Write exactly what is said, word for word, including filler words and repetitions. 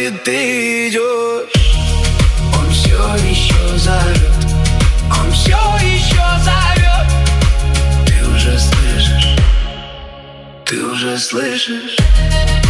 будет, ты идешь. Он все еще зовет, он все еще зовет. Ты уже слышишь, ты уже слышишь.